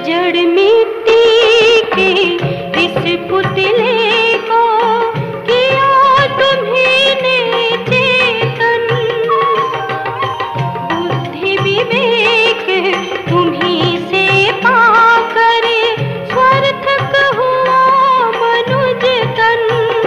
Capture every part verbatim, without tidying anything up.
जड़ मिट्टी के इस पुतले को किया तुम्हीं ने चेतन। बुद्धि विवेक तुम्हीं से पाकर स्वार्थक हुआ मनुज तन।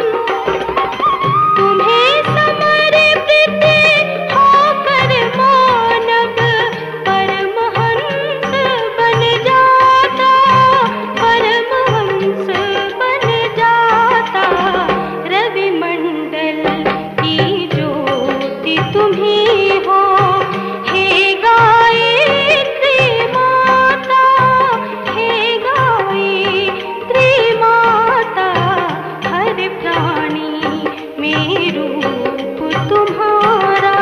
तुम्हें समर्पित होकर मानव परमहंस बन जाता, परमहंस बन जाता। रवि मंडल की ज्योति तुम्हीं हो, हे गायत्री माता, हे गायत्री माता। हर प्राणी में रूप तुम्हारा।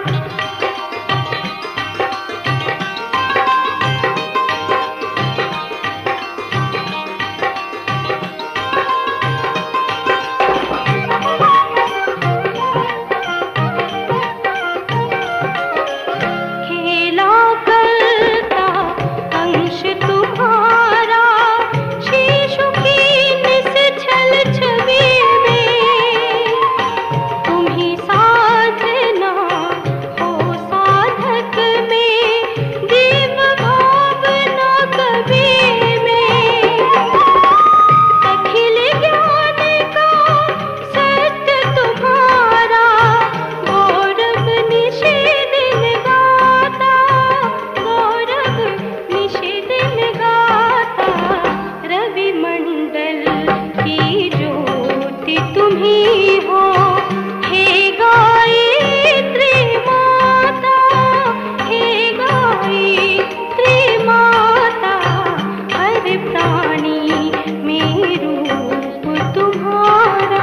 खेला करता अंश तुम्हारा, शिशु की निश्चल छवि में। तुम्हीं साधना हो साधक में, जीव भावना कवि में। अखिल ज्ञान का सत्य तुम्हारा, गौरव निशि दिन गाता, गौरव निशि दिन गाता। रवि मंडल की ज्योति तुम्हीं हो, हे गायत्री माता, हे गायत्री माता। हर प्राणी में रूप तुम्हारा।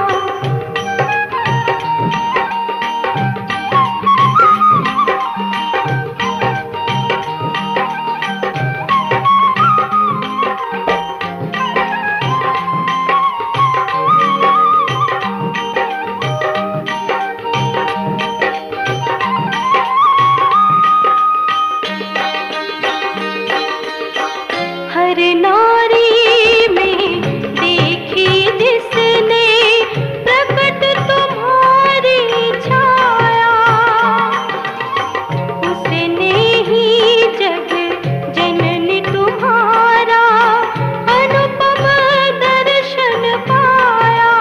हर नारी में देखी जिसने प्रकट तुम्हारी छाया, उसने ही जग जननी तुम्हारा अनुपम दर्शन पाया।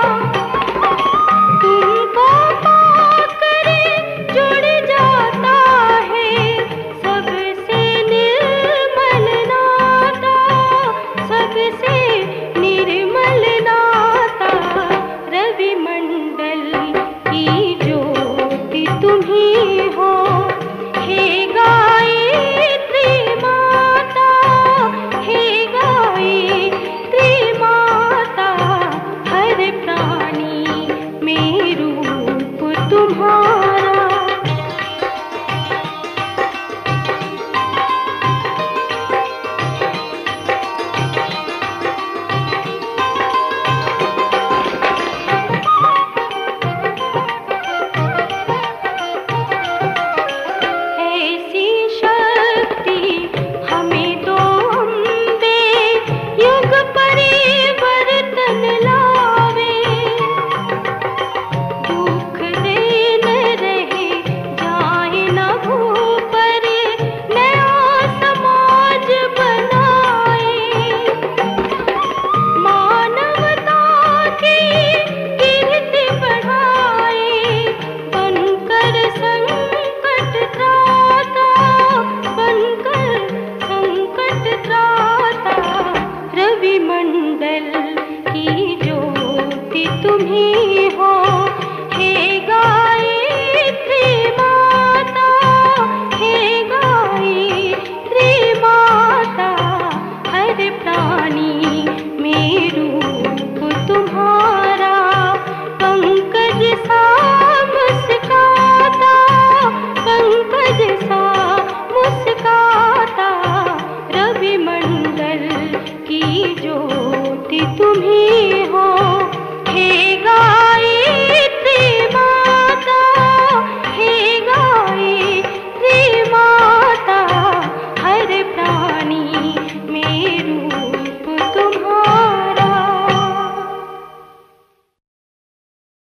तुमको पाकर जुड़ जाता है सबसे निर्मल नाता, सबसे निर्मल नाता। रवि मंडल की ज्योति तुम्हीं हो, हे गायत्री माता, हे गायत्री माता। हर प्राणी में रूप तुम्हारा। ऐसी शक्ति हमें दो अम्बे, युग परिवर्तन लावे। दुख देन रहे जाए न भूपर, नया समाज बनाए। मानवता की कीर्ति बढ़ाए, बनकर संकट त्राता, बनकर संकट त्राता। रवि मंडल की ज्योति तुम्हीं हो, हे गायत्री माता, हे गायत्री माता। हर प्राणी में रूप तुम्हारा। पंकज सा मुस्काता, पंकज सा मुस्काता। रवि मंडल की ज्योति तुम्हीं